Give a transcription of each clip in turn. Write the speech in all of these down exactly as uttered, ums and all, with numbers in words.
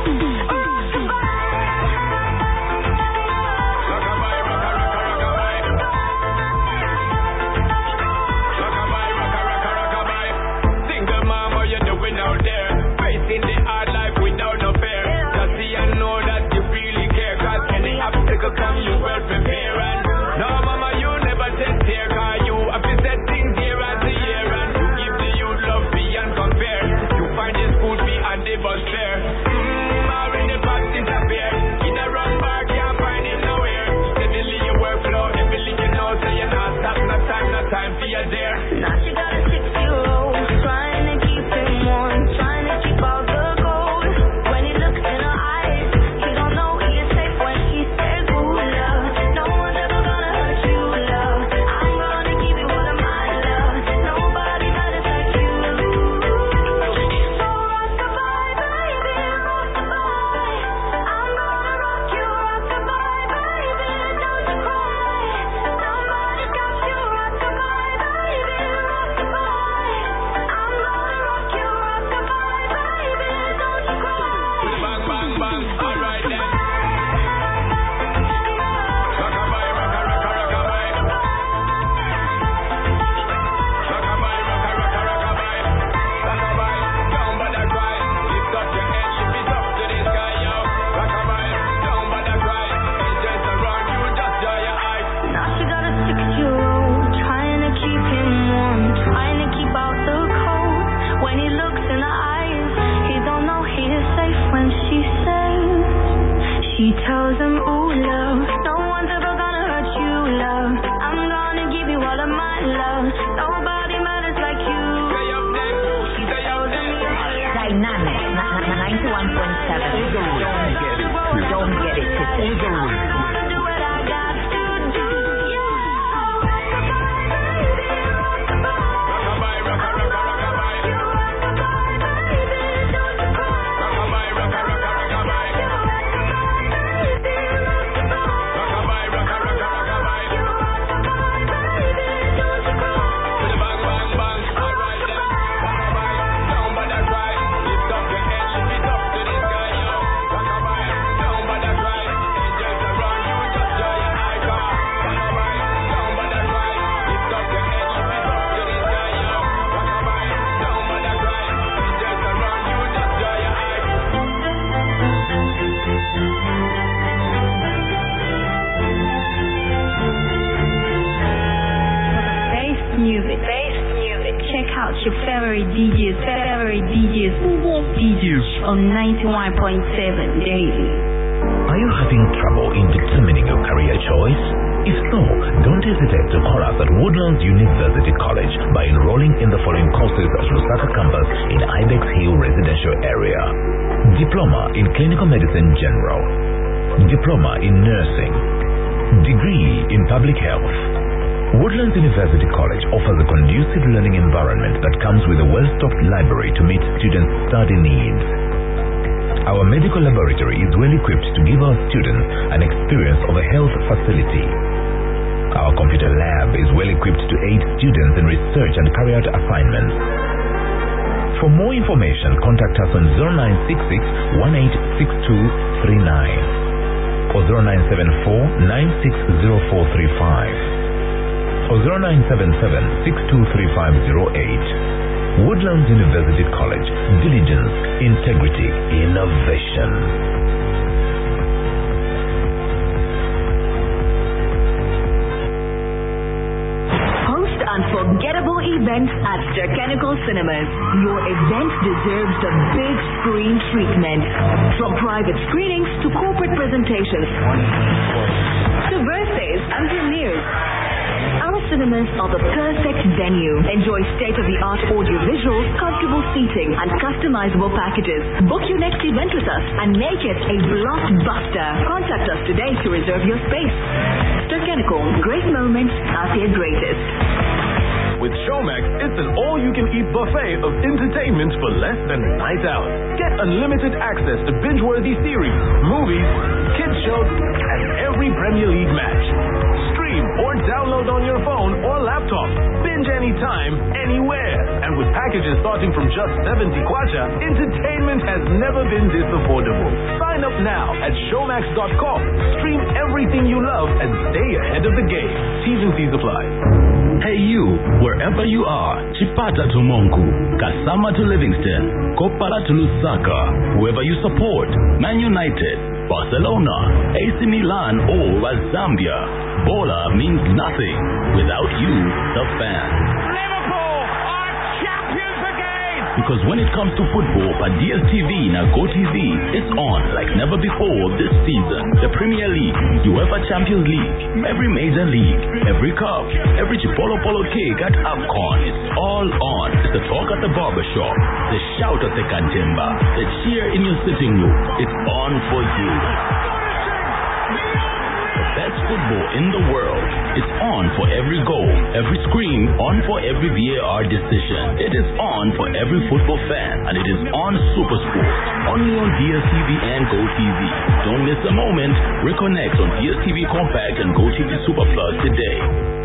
On ninety-one point seven Daily. Are you having trouble in determining your career choice? If so, don't hesitate to call us at Woodlands University College by enrolling in the following courses at Lusaka campus in Ibex Hill residential area. Diploma in Clinical Medicine General. Diploma in Nursing. Degree in Public Health. Woodlands University College offers a conducive learning environment that comes with a well-stocked library to meet students' study needs. Our medical laboratory is well equipped to give our students an experience of a health facility. Our computer lab is well equipped to aid students in research and carry out assignments. For more information, contact us on zero nine six six, one eight six two three nine or zero nine seven four, nine six zero four three five or zero nine seven seven, six two three five zero eight. Woodlands University College. Diligence, integrity, innovation. Host unforgettable events at Sturcanical Cinemas. Your event deserves the big screen treatment. From private screenings to corporate presentations to birthdays and premieres. Our cinemas are the perfect venue. Enjoy state-of-the-art audiovisuals, comfortable seating, and customizable packages. Book your next event with us and make it a blockbuster. Contact us today to reserve your space. Sturcanical, great moments at their greatest. With Showmax, it's an all-you-can-eat buffet of entertainment for less than a night out. Get unlimited access to binge-worthy series, movies, kids shows, and every Premier League match. Stream or download on your phone or laptop. Binge anytime, anywhere, And with packages starting from just seventy kwacha, entertainment has never been this affordable. Sign up now at showmax dot com. Stream everything you love and stay ahead of the game. T's and C's apply. Hey you, wherever you are, Chipata to Monku, Kasama to Livingston, Kopala to Lusaka, whoever you support, Man United, Barcelona, A C Milan or Zambia, Bola means nothing without you, the fan. Liverpool are champions again! Because when it comes to football, at D S T V and GoTV, it's on like never before this season. The Premier League, UEFA Champions League, every major league, every cup, every Chipolo Polo cake at AFCON, it's all on. It's the talk at the barbershop, the shout at the cantimba, the cheer in your sitting room. It's on for you. Best football in the world. It's on for every goal, every scream, on for every V A R decision. It is on for every football fan, and it is on SuperSport, only on D S T V and GoTV. Don't miss a moment. Reconnect on D S T V Compact and GoTV Super Plus today.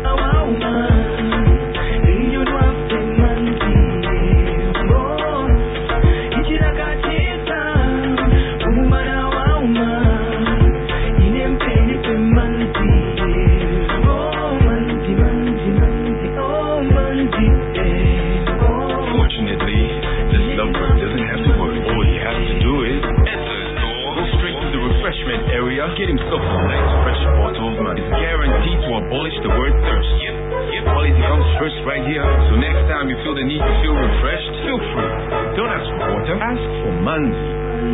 Area, get himself a nice fresh bottle of man. It's guaranteed to abolish the word thirst. Yep, yep. Quality comes first right here. So next time you feel the need to feel refreshed, feel free. Don't ask for water, ask for Manzi.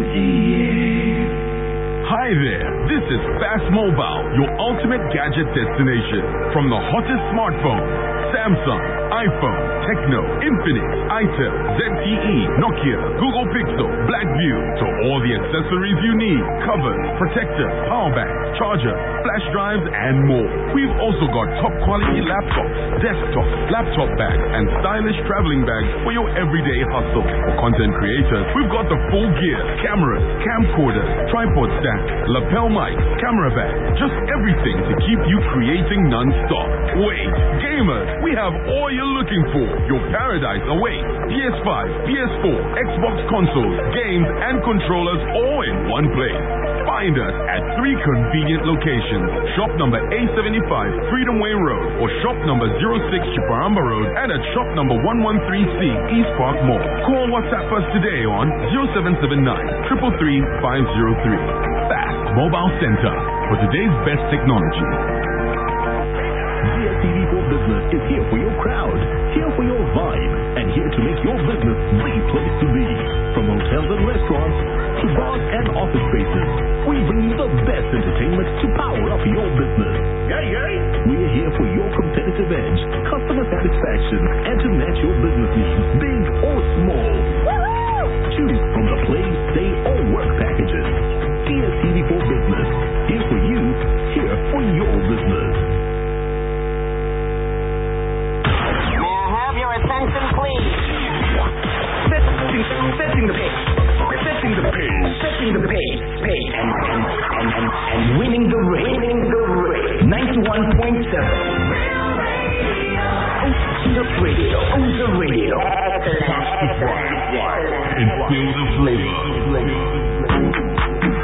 Hi there, this is Fast Mobile, your ultimate gadget destination. From the hottest smartphones, Samsung, iPhone, Tecno, Infinix, Itel, Z T E, Nokia, Google Pixel, Blackview, to all the accessories you need, covers, protectors, power banks, chargers, flash drives, and more. We've also got top quality laptops, desktops, laptop bags, and stylish traveling bags for your everyday hustle. For content creators, we've got the full gear, cameras, camcorders, tripod stands, lapel mics, camera bags, just everything to keep you creating non-stop. Wait, gamers, we have all you're looking for. Your paradise awaits. P S five, P S four, Xbox consoles, games, and controllers all in one place. Find us at three convenient locations. Shop number A seventy-five, Freedom Way Road, or shop number zero six, Chiparamba Road, and at shop number one thirteen C, East Park Mall. Call WhatsApp us today on zero seven seven nine, three three three, five zero three. Fast Mobile Center for today's best technology. D S T V for Business is here for your crowd, here for your vibe, and here to make your business the place to be. From hotels and restaurants to bars and office spaces, we bring you the best entertainment to power up your business. Yay, yay! We're here for your competitive edge, customer satisfaction, and to match your business needs, big or small. Woo-hoo! Choose from the play, stay, or work packages. D S T V for Business, here for you, here for your business. Attention, please. Setting, setting the pace. Setting the pace. Setting the pace. Pace. And, and, and, and, and winning the race. Winning the race. ninety-one point seven. Real radio. Oza Radio. Oza Radio. And feel the flavor.